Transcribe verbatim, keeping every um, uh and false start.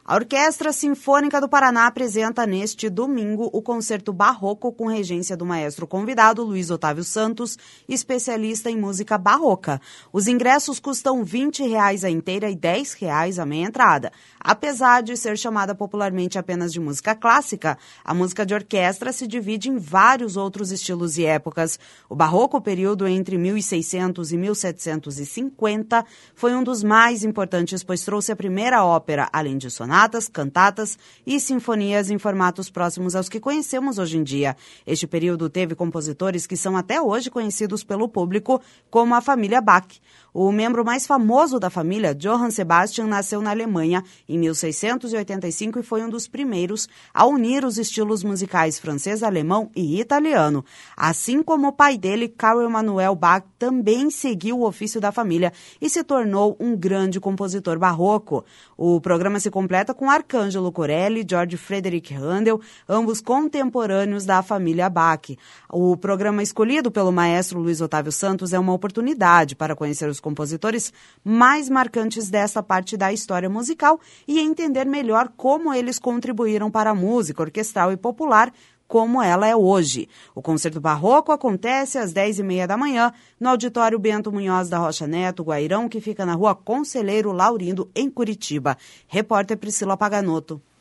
A Orquestra Sinfônica do Paraná apresenta neste domingo o concerto barroco com regência do maestro convidado Luiz Otávio Santos, especialista em música barroca. Os ingressos custam vinte reais a inteira e dez reais a meia entrada. Apesar de ser chamada popularmente apenas de música clássica, a música de orquestra se divide em vários outros estilos e épocas. O barroco, período entre mil e seiscentos e mil setecentos e cinquenta, foi um dos mais importantes, pois trouxe a primeira ópera, além de sonatas, cantatas e sinfonias em formatos próximos aos que conhecemos hoje em dia. Este período teve compositores que são até hoje conhecidos pelo público, como a família Bach. O membro mais famoso da família, Johann Sebastian, nasceu na Alemanha em mil seiscentos e oitenta e cinco e foi um dos primeiros a unir os estilos musicais francês, alemão e italiano. Assim como o pai dele, Carl Emanuel Bach, também seguiu o ofício da família e se tornou um grande compositor barroco. O programa se completa com Arcângelo Corelli e Georg Friedrich Händel, ambos contemporâneos da família Bach. O programa escolhido pelo maestro Luiz Otávio Santos é uma oportunidade para conhecer os compositores mais marcantes dessa parte da história musical e entender melhor como eles contribuíram para a música orquestral e popular como ela é hoje. O concerto barroco acontece às dez e meia da manhã no Auditório Bento Munhoz da Rocha Neto, Guairão, que fica na Rua Conselheiro Laurindo, em Curitiba. Repórter Priscila Paganoto.